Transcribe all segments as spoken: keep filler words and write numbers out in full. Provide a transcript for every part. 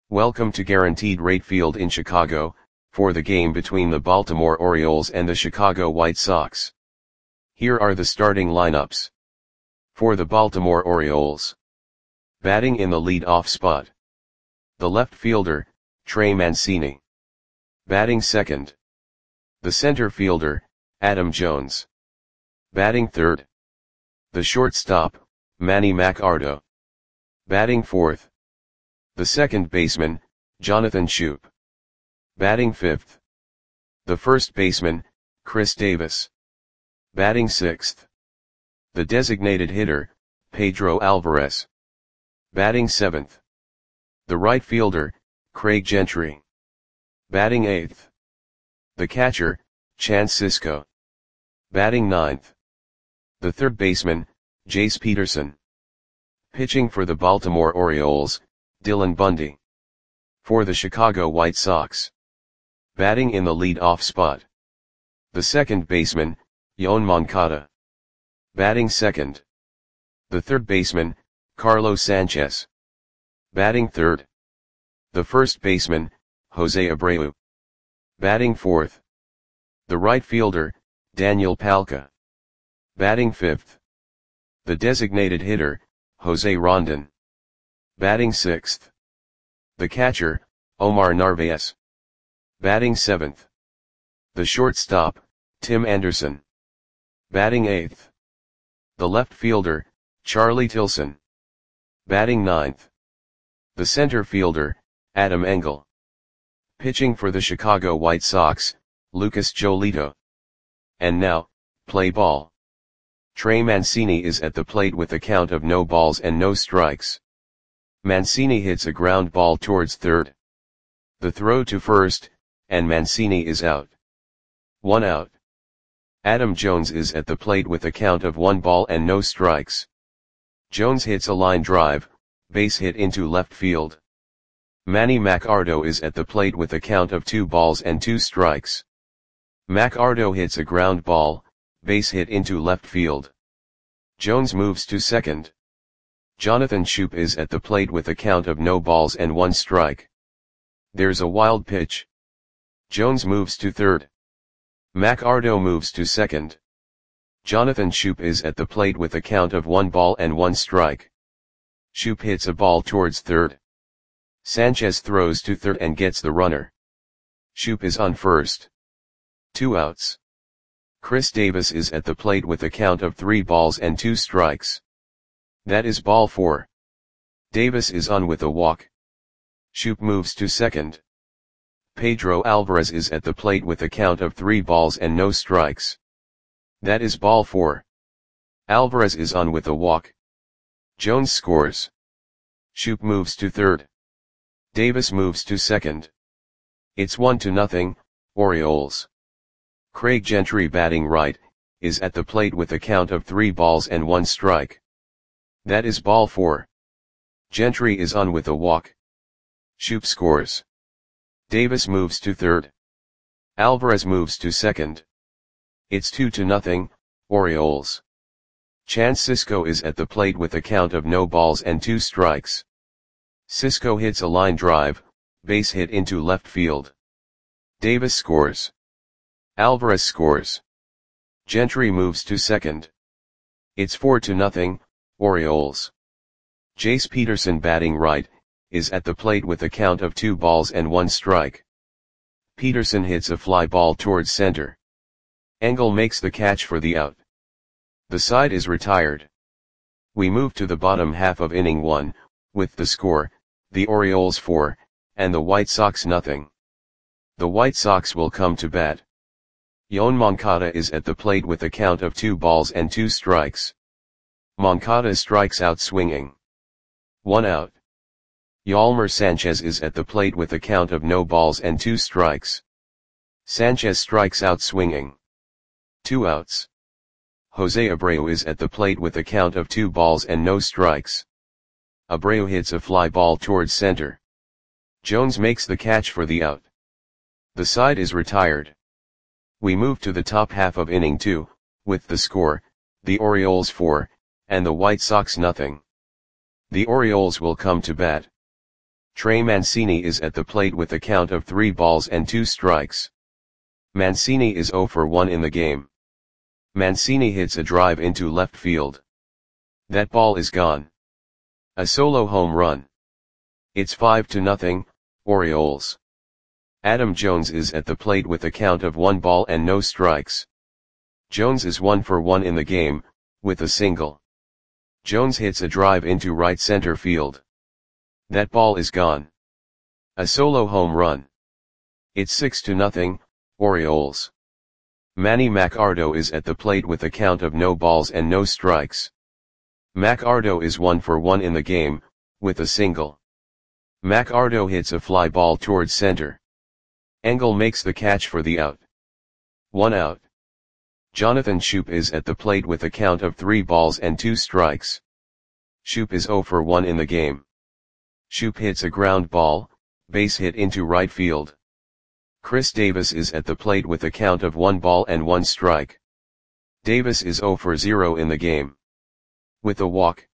Welcome to Guaranteed Rate Field in Chicago, for the game between the Baltimore Orioles and the Chicago White Sox. Here are the starting lineups. For the Baltimore Orioles. Batting in the lead-off spot. The left fielder, Trey Mancini. Batting second. The center fielder, Adam Jones. Batting third. The shortstop, Manny Machado. Batting fourth. The second baseman, Jonathan Schoop. Batting fifth. The first baseman, Chris Davis. Batting sixth. The designated hitter, Pedro Alvarez. Batting seventh. The right fielder, Craig Gentry. Batting eighth. The catcher, Chance Sisco. Batting ninth. The third baseman, Jace Peterson. Pitching for the Baltimore Orioles, Dylan Bundy. For the Chicago White Sox. Batting in the lead-off spot. The second baseman, Yoan Moncada. Batting second. The third baseman, Carlos Sanchez. Batting third. The first baseman, Jose Abreu. Batting fourth. The right fielder, Daniel Palka. Batting fifth. The designated hitter, Jose Rondon. Batting sixth. The catcher, Omar Narvaez. Batting seventh. The shortstop, Tim Anderson. Batting eighth. The left fielder, Charlie Tilson. Batting ninth. The center fielder, Adam Engel. Pitching for the Chicago White Sox, Lucas Giolito. And now, play ball. Trey Mancini is at the plate with a count of no balls and no strikes. Mancini hits a ground ball towards third. The throw to first, and Mancini is out. One out. Adam Jones is at the plate with a count of one ball and no strikes. Jones hits a line drive, base hit into left field. Manny Machado is at the plate with a count of two balls and two strikes. Machado hits a ground ball, base hit into left field. Jones moves to second. Jonathan Schoop is at the plate with a count of no balls and one strike. There's a wild pitch. Jones moves to third. Machado moves to second. Jonathan Schoop is at the plate with a count of one ball and one strike. Schoop hits a ball towards third. Sanchez throws to third and gets the runner. Schoop is on first. Two outs. Chris Davis is at the plate with a count of three balls and two strikes. That is ball four. Davis is on with a walk. Schoop moves to second. Pedro Alvarez is at the plate with a count of three balls and no strikes. That is ball four. Alvarez is on with a walk. Jones scores. Schoop moves to third. Davis moves to second. It's one to nothing, Orioles. Craig Gentry batting right, is at the plate with a count of three balls and one strike. That is ball four. Gentry is on with a walk. Schoop scores. Davis moves to third. Alvarez moves to second. It's two to nothing, Orioles. Chance Sisco is at the plate with a count of no balls and two strikes. Sisco hits a line drive, base hit into left field. Davis scores. Alvarez scores. Gentry moves to second. It's four to nothing, Orioles. Jace Peterson batting right, is at the plate with a count of two balls and one strike. Peterson hits a fly ball towards center. Engel makes the catch for the out. The side is retired. We move to the bottom half of inning one, with the score, the Orioles four, and the White Sox nothing. The White Sox will come to bat. Yoan Moncada is at the plate with a count of two balls and two strikes. Moncada strikes out swinging. One out. Yolmer Sanchez is at the plate with a count of no balls and two strikes. Sanchez strikes out swinging. Two outs. Jose Abreu is at the plate with a count of two balls and no strikes. Abreu hits a fly ball towards center. Jones makes the catch for the out. The side is retired. We move to the top half of inning two, with the score, the Orioles four, and the White Sox nothing. The Orioles will come to bat. Trey Mancini is at the plate with a count of three balls and two strikes. Mancini is zero for one in the game. Mancini hits a drive into left field. That ball is gone. A solo home run. It's five to nothing, Orioles. Adam Jones is at the plate with a count of one ball and no strikes. Jones is one for one in the game, with a single. Jones hits a drive into right center field. That ball is gone. A solo home run. It's six to nothing, Orioles. Manny Machado is at the plate with a count of no balls and no strikes. Machado is one for one in the game, with a single. Machado hits a fly ball towards center. Engel makes the catch for the out. One out. Jonathan Schoop is at the plate with a count of three balls and two strikes. Schoop is zero for one in the game. Schoop hits a ground ball, base hit into right field. Chris Davis is at the plate with a count of one ball and one strike. Davis is zero for zero in the game. With a walk.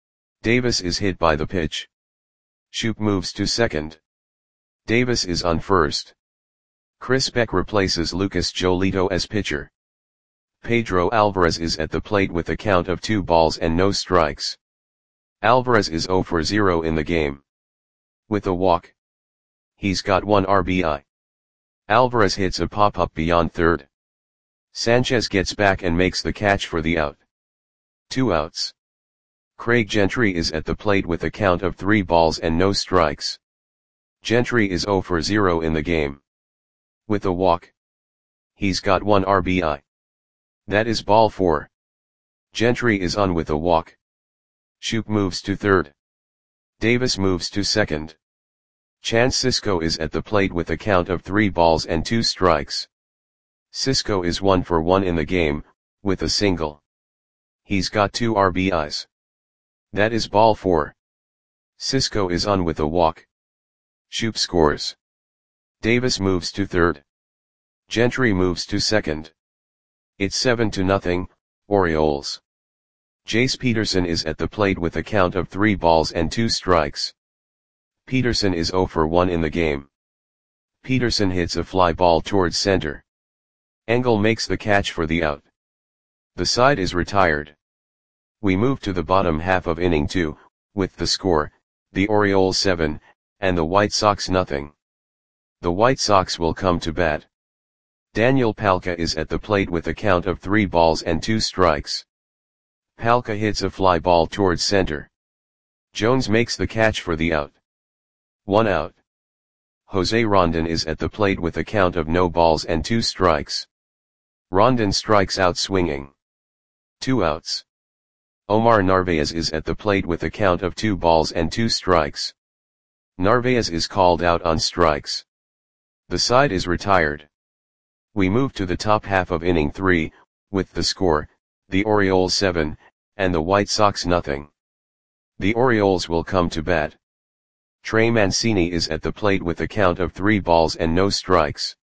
Davis is hit by the pitch. Schoop moves to second. Davis is on first. Chris Beck replaces Lucas Giolito as pitcher. Pedro Alvarez is at the plate with a count of two balls and no strikes. Alvarez is zero for zero in the game. With a walk. He's got one R B I. Alvarez hits a pop-up beyond third. Sanchez gets back and makes the catch for the out. Two outs. Craig Gentry is at the plate with a count of three balls and no strikes. Gentry is zero for zero in the game. With a walk. He's got one R B I. That is ball four. Gentry is on with a walk. Schoop moves to third. Davis moves to second. Chance Sisco is at the plate with a count of three balls and two strikes. Sisco is one for one in the game, with a single. He's got two R B Is. That is ball four. Sisco is on with a walk. Schoop scores. Davis moves to third. Gentry moves to second. It's seven to nothing, Orioles. Jace Peterson is at the plate with a count of three balls and two strikes. Peterson is zero for one in the game. Peterson hits a fly ball towards center. Engel makes the catch for the out. The side is retired. We move to the bottom half of inning two, with the score, the Orioles seven, and the White Sox nothing. The White Sox will come to bat. Daniel Palka is at the plate with a count of three balls and two strikes. Palka hits a fly ball towards center. Jones makes the catch for the out. One out. Jose Rondon is at the plate with a count of no balls and two strikes. Rondon strikes out swinging. Two outs. Omar Narvaez is at the plate with a count of two balls and two strikes. Narvaez is called out on strikes. The side is retired. We move to the top half of inning three, with the score, the Orioles seven, and the White Sox nothing. The Orioles will come to bat. Trey Mancini is at the plate with a count of three balls and no strikes.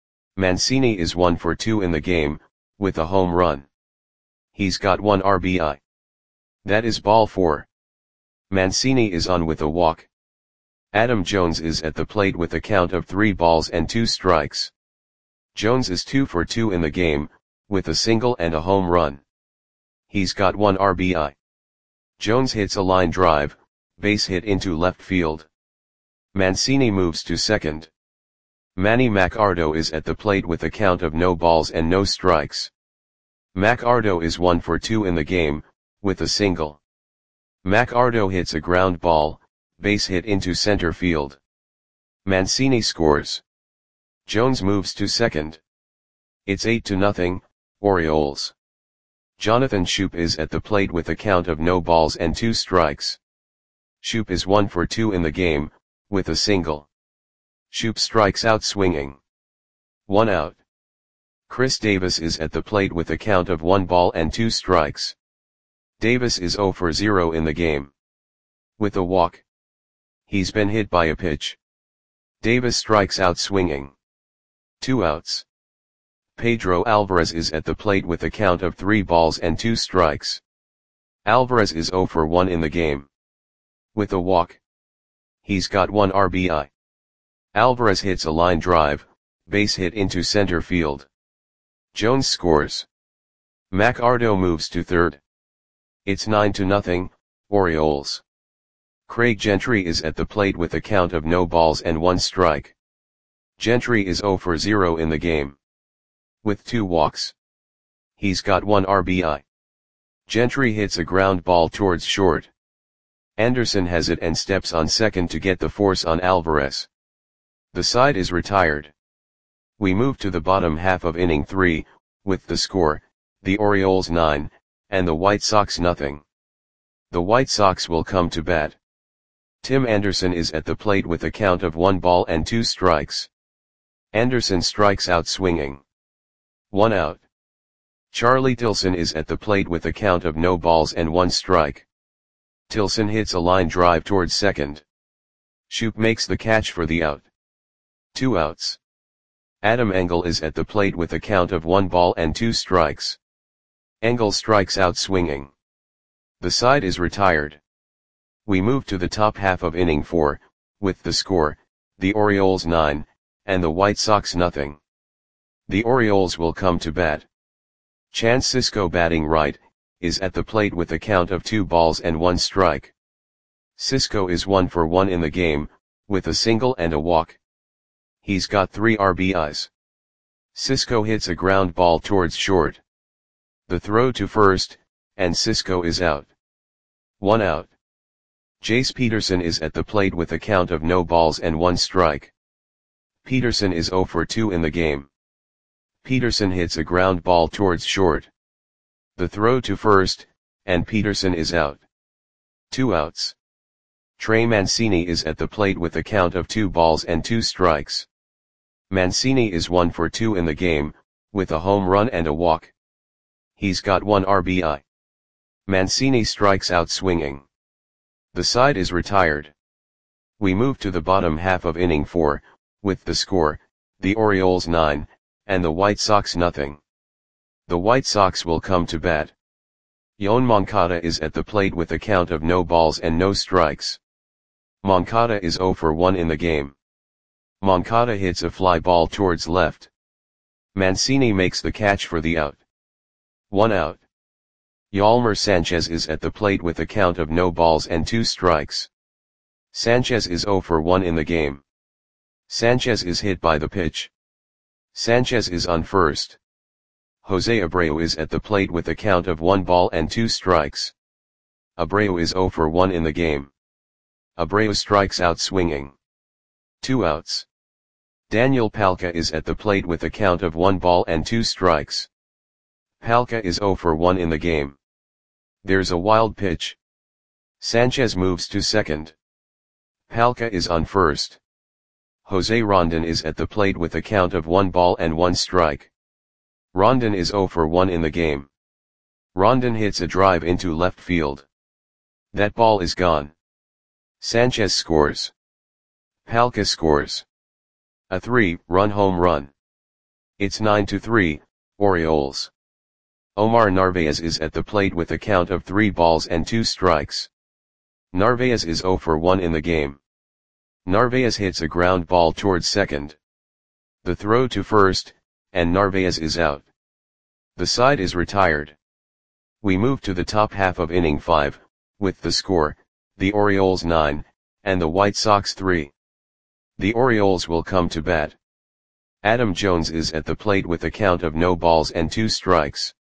Mancini is one for two in the game, with a home run. He's got one R B I. That is ball four. Mancini is on with a walk. Adam Jones is at the plate with a count of three balls and two strikes. Jones is two for two in the game, with a single and a home run. He's got one R B I. Jones hits a line drive, base hit into left field. Mancini moves to second. Manny Machado is at the plate with a count of no balls and no strikes. Machado is one for two in the game, with a single. Machado hits a ground ball, base hit into center field. Mancini scores. Jones moves to second. It's eight to nothing, Orioles. Jonathan Schoop is at the plate with a count of no balls and two strikes. Schoop is one for two in the game, with a single. Schoop strikes out swinging. One out. Chris Davis is at the plate with a count of one ball and two strikes. Davis is zero for zero in the game. With a walk. He's been hit by a pitch. Davis strikes out swinging. Two outs. Pedro Alvarez is at the plate with a count of three balls and two strikes. Alvarez is zero for one in the game. With a walk. He's got one R B I. Alvarez hits a line drive, base hit into center field. Jones scores. McArdo moves to third. It's nine to nothing, Orioles. Craig Gentry is at the plate with a count of no balls and one strike. Gentry is zero for zero in the game. With two walks. He's got one R B I. Gentry hits a ground ball towards short. Anderson has it and steps on second to get the force on Alvarez. The side is retired. We move to the bottom half of inning three, with the score, the Orioles nine, and the White Sox nothing. The White Sox will come to bat. Tim Anderson is at the plate with a count of one ball and two strikes. Anderson strikes out swinging. One out. Charlie Tilson is at the plate with a count of no balls and one strike. Tilson hits a line drive towards second. Shoop makes the catch for the out. Two outs. Adam Engel is at the plate with a count of one ball and two strikes. Engel strikes out swinging. The side is retired. We move to the top half of inning four, with the score, the Orioles nine, and the White Sox nothing. The Orioles will come to bat. Chance Sisco, batting right, is at the plate with a count of two balls and one strike. Sisco is one for one in the game, with a single and a walk. He's got three R B Is. Sisco hits a ground ball towards short. The throw to first, and Sisco is out. One out. Jace Peterson is at the plate with a count of no balls and one strike. Peterson is zero for two in the game. Peterson hits a ground ball towards short. The throw to first, and Peterson is out. Two outs. Trey Mancini is at the plate with a count of two balls and two strikes. Mancini is one for two in the game, with a home run and a walk. He's got one R B I. Mancini strikes out swinging. The side is retired. We move to the bottom half of inning four, with the score, the Orioles nine, and the White Sox nothing. The White Sox will come to bat. Yoan Moncada is at the plate with a count of no balls and no strikes. Moncada is zero for one in the game. Moncada hits a fly ball towards left. Mancini makes the catch for the out. One out. Yolmer Sanchez is at the plate with a count of no balls and two strikes. Sanchez is zero for one in the game. Sanchez is hit by the pitch. Sanchez is on first. Jose Abreu is at the plate with a count of one ball and two strikes. Abreu is zero for one in the game. Abreu strikes out swinging. Two outs. Daniel Palka is at the plate with a count of one ball and two strikes. Palka is zero for one in the game. There's a wild pitch. Sanchez moves to second. Palka is on first. Jose Rondon is at the plate with a count of one ball and one strike. Rondon is zero for one in the game. Rondon hits a drive into left field. That ball is gone. Sanchez scores. Palka scores. A three-run home run. It's nine to three, Orioles. Omar Narvaez is at the plate with a count of three balls and two strikes. Narvaez is zero for one in the game. Narvaez hits a ground ball towards second. The throw to first, and Narvaez is out. The side is retired. We move to the top half of inning five, with the score, the Orioles nine, and the White Sox three. The Orioles will come to bat. Adam Jones is at the plate with a count of no balls and two strikes.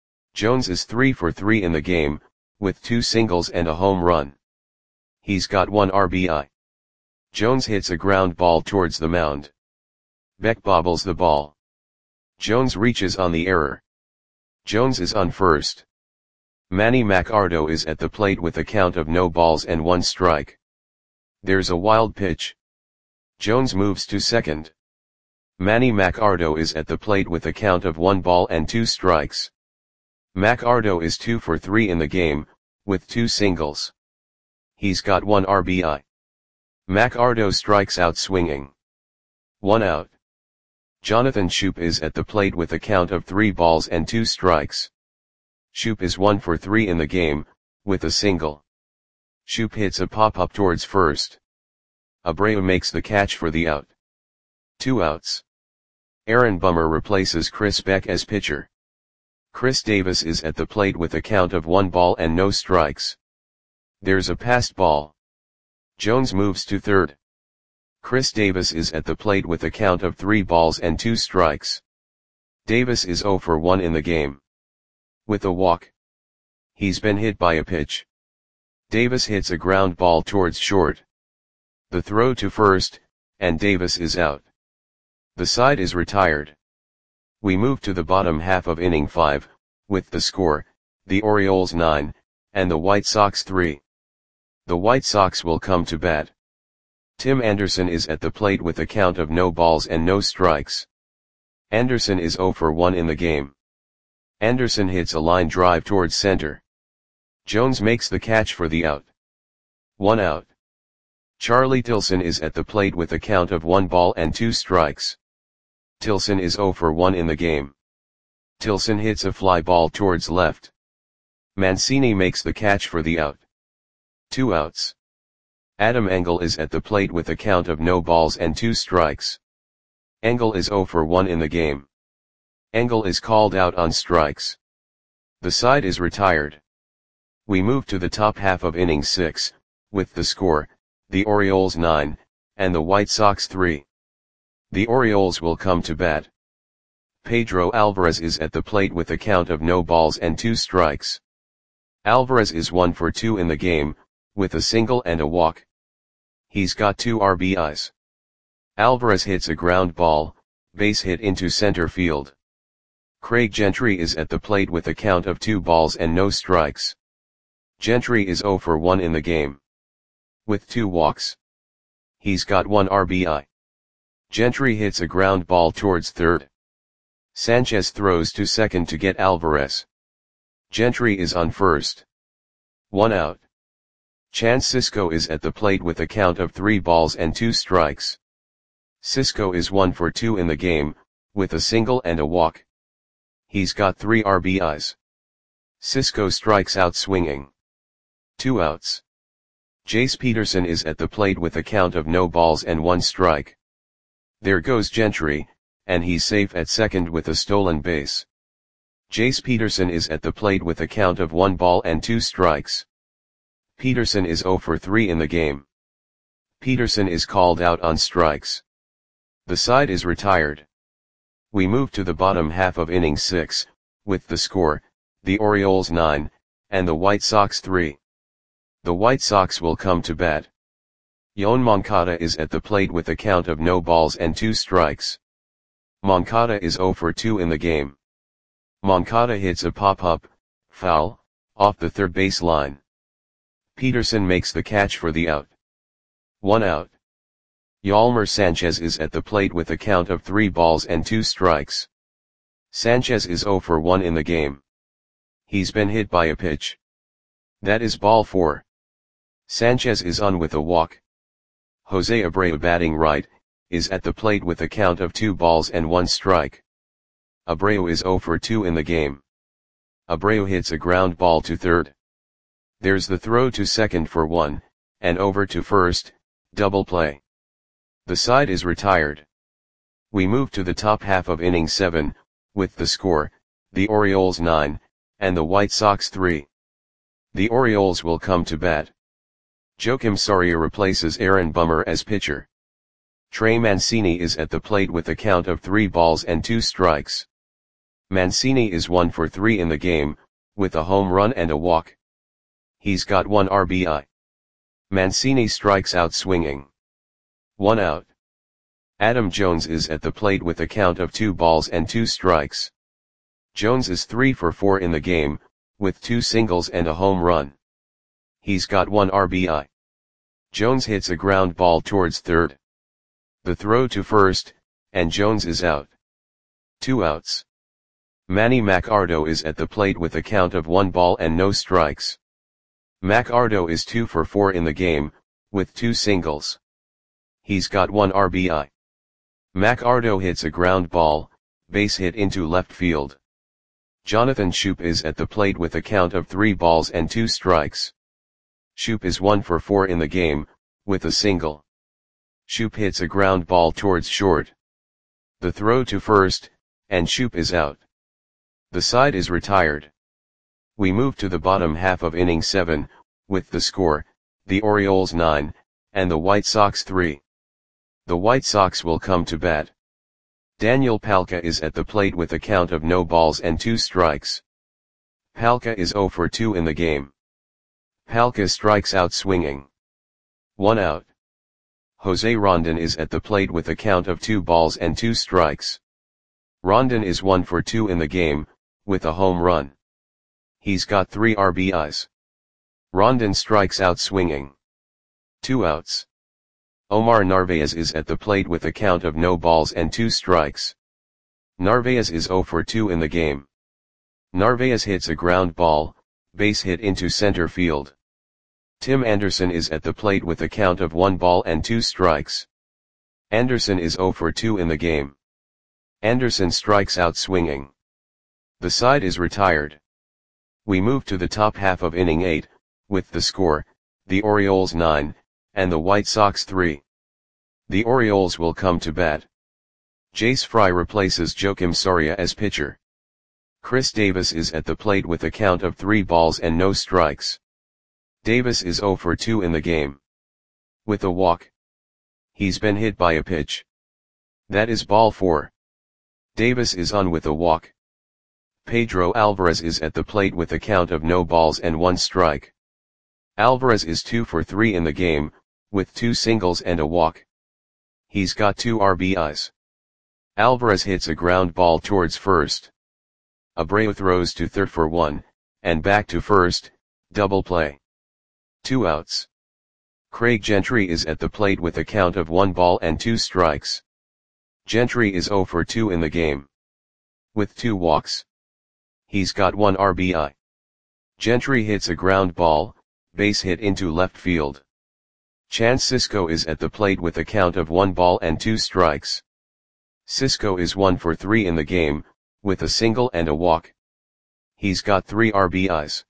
Jones is three for three in the game, with two singles and a home run. He's got one R B I. Jones hits a ground ball towards the mound. Beck bobbles the ball. Jones reaches on the error. Jones is on first. Manny Machado is at the plate with a count of no balls and one strike. There's a wild pitch. Jones moves to second. Manny Machado is at the plate with a count of one ball and two strikes. Machado is two for three in the game, with two singles. He's got one R B I. Machado strikes out swinging. One out. Jonathan Schoop is at the plate with a count of three balls and two strikes. Schoop is one for three in the game, with a single. Schoop hits a pop-up towards first. Abreu makes the catch for the out. Two outs. Aaron Bummer replaces Chris Beck as pitcher. Chris Davis is at the plate with a count of one ball and no strikes. There's a passed ball. Jones moves to third. Chris Davis is at the plate with a count of three balls and two strikes. Davis is oh for one in the game. With a walk. He's been hit by a pitch. Davis hits a ground ball towards short. The throw to first, and Davis is out. The side is retired. We move to the bottom half of inning five, with the score, the Orioles nine, and the White Sox three. The White Sox will come to bat. Tim Anderson is at the plate with a count of no balls and no strikes. Anderson is oh for one in the game. Anderson hits a line drive towards center. Jones makes the catch for the out. One out. Charlie Tilson is at the plate with a count of one ball and two strikes. Tilson is oh for one in the game. Tilson hits a fly ball towards left. Mancini makes the catch for the out. Two outs. Adam Engel is at the plate with a count of no balls and two strikes. Engel is oh for one in the game. Engel is called out on strikes. The side is retired. We move to the top half of inning six, with the score, the Orioles nine, and the White Sox three. The Orioles will come to bat. Pedro Alvarez is at the plate with a count of no balls and two strikes. Alvarez is one for two in the game, with a single and a walk. He's got two R B Is. Alvarez hits a ground ball, base hit into center field. Craig Gentry is at the plate with a count of two balls and no strikes. Gentry is oh for one in the game. With two walks. He's got one R B I. Gentry hits a ground ball towards third. Sanchez throws to second to get Alvarez. Gentry is on first. One out. Chance Sisco is at the plate with a count of three balls and two strikes. Sisco is one for two in the game, with a single and a walk. He's got three R B Is. Sisco strikes out swinging. Two outs. Jace Peterson is at the plate with a count of no balls and one strike. There goes Gentry, and he's safe at second with a stolen base. Jace Peterson is at the plate with a count of one ball and two strikes. Peterson is oh for three in the game. Peterson is called out on strikes. The side is retired. We move to the bottom half of inning six, with the score, the Orioles nine, and the White Sox three. The White Sox will come to bat. Yoan Moncada is at the plate with a count of no balls and two strikes. Moncada is oh for two in the game. Moncada hits a pop-up, foul, off the third base line. Peterson makes the catch for the out. One out. Yolmer Sanchez is at the plate with a count of three balls and two strikes. Sanchez is oh for one in the game. He's been hit by a pitch. That is ball four. Sanchez is on with a walk. Jose Abreu, batting right, is at the plate with a count of two balls and one strike. Abreu is oh for two in the game. Abreu hits a ground ball to third. There's the throw to second for one, and over to first, double play. The side is retired. We move to the top half of inning seven, with the score, the Orioles nine, and the White Sox three. The Orioles will come to bat. Joakim Soria replaces Aaron Bummer as pitcher. Trey Mancini is at the plate with a count of three balls and two strikes. Mancini is one for three in the game, with a home run and a walk. He's got one R B I. Mancini strikes out swinging. One out. Adam Jones is at the plate with a count of two balls and two strikes. Jones is three for four in the game, with two singles and a home run. He's got one R B I. Jones hits a ground ball towards third. The throw to first, and Jones is out. Two outs. Manny Machado is at the plate with a count of one ball and no strikes. Machado is two for four in the game, with two singles. He's got one R B I. Machado hits a ground ball, base hit into left field. Jonathan Schoop is at the plate with a count of three balls and two strikes. Schoop is one for four in the game, with a single. Shoop hits a ground ball towards short. The throw to first, and Shoop is out. The side is retired. We move to the bottom half of inning seven, with the score, the Orioles nine, and the White Sox three. The White Sox will come to bat. Daniel Palka is at the plate with a count of no balls and two strikes. Palka is oh for two in the game. Palka strikes out swinging. One out. Jose Rondon is at the plate with a count of two balls and two strikes. Rondon is one for two in the game, with a home run. He's got three R B Is. Rondon strikes out swinging. Two outs. Omar Narvaez is at the plate with a count of no balls and two strikes. Narvaez is oh for two in the game. Narvaez hits a ground ball, base hit into center field. Tim Anderson is at the plate with a count of one ball and two strikes. Anderson is oh for two in the game. Anderson strikes out swinging. The side is retired. We move to the top half of inning eight, with the score, the Orioles nine, and the White Sox three. The Orioles will come to bat. Jace Fry replaces Joakim Soria as pitcher. Chris Davis is at the plate with a count of three balls and no strikes. Davis is oh for two in the game. With a walk. He's been hit by a pitch. That is ball four. Davis is on with a walk. Pedro Alvarez is at the plate with a count of no balls and one strike. Alvarez is two for three in the game, with two singles and a walk. He's got two R B Is. Alvarez hits a ground ball towards first. Abreu throws to third for one, and back to first, double play. Two outs. Craig Gentry is at the plate with a count of one ball and two strikes. Gentry is oh for two in the game. With two walks. He's got one R B I. Gentry hits a ground ball, base hit into left field. Chance Sisco is at the plate with a count of one ball and two strikes. Sisco is one for three in the game, with a single and a walk. He's got three R B Is.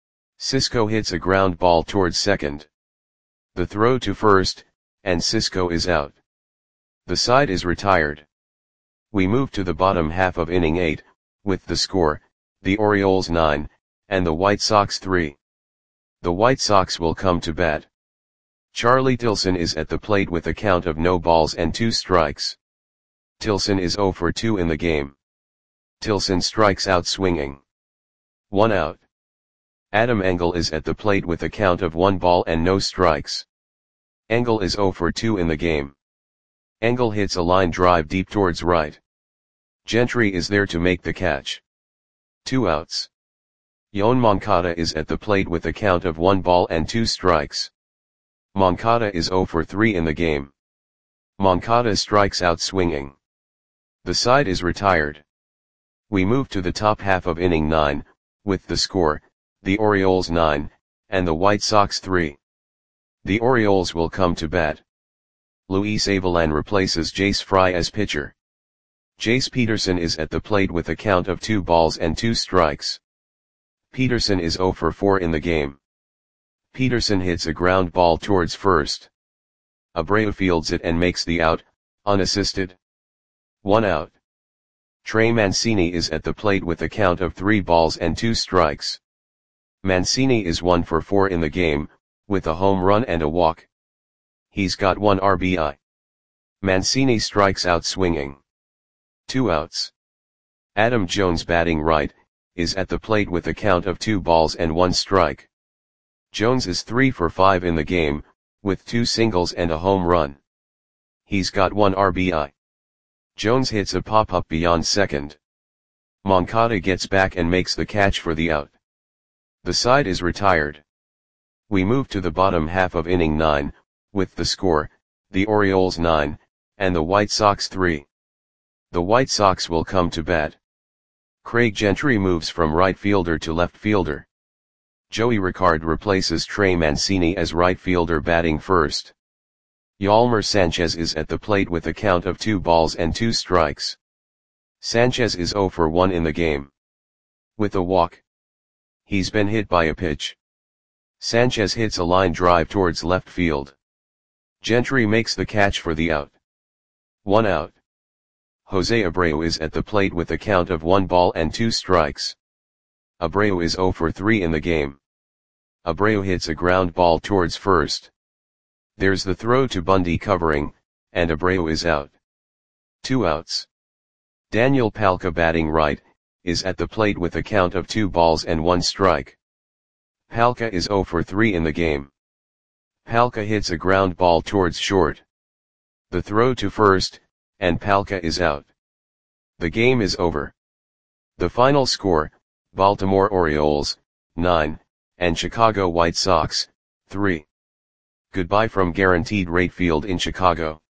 Sisco hits a ground ball towards second. The throw to first, and Sisco is out. The side is retired. We move to the bottom half of inning eight, with the score, the Orioles nine, and the White Sox three. The White Sox will come to bat. Charlie Tilson is at the plate with a count of no balls and two strikes. Tilson is oh for two in the game. Tilson strikes out swinging. One out. Adam Engel is at the plate with a count of one ball and no strikes. Engel is oh for two in the game. Engel hits a line drive deep towards right. Gentry is there to make the catch. Two outs. Yoan Moncada is at the plate with a count of one ball and two strikes. Moncada is oh for three in the game. Moncada strikes out swinging. The side is retired. We move to the top half of inning nine, with the score, the Orioles nine, and the White Sox three. The Orioles will come to bat. Luis Avilan replaces Jace Fry as pitcher. Jace Peterson is at the plate with a count of two balls and two strikes. Peterson is oh for four in the game. Peterson hits a ground ball towards first. Abreu fields it and makes the out, unassisted. One out. Trey Mancini is at the plate with a count of three balls and two strikes. Mancini is one for four in the game, with a home run and a walk. He's got one R B I. Mancini strikes out swinging. Two outs. Adam Jones, batting right, is at the plate with a count of two balls and one strike. Jones is three for five in the game, with two singles and a home run. He's got one R B I. Jones hits a pop-up beyond second. Moncada gets back and makes the catch for the out. The side is retired. We move to the bottom half of inning nine, with the score, the Orioles nine, and the White Sox three. The White Sox will come to bat. Craig Gentry moves from right fielder to left fielder. Joey Ricard replaces Trey Mancini as right fielder, batting first. Yolmer Sanchez is at the plate with a count of two balls and two strikes. Sanchez is oh for one in the game. With a walk. He's been hit by a pitch. Sanchez hits a line drive towards left field. Gentry makes the catch for the out. One out. Jose Abreu is at the plate with a count of one ball and two strikes. Abreu is zero for three in the game. Abreu hits a ground ball towards first. There's the throw to Bundy covering, and Abreu is out. Two outs. Daniel Palka, batting right, is at the plate with a count of two balls and one strike. Palka is zero for three in the game. Palka hits a ground ball towards short. The throw to first, and Palka is out. The game is over. The final score, Baltimore Orioles, nine, and Chicago White Sox, three. Goodbye from Guaranteed Rate Field in Chicago.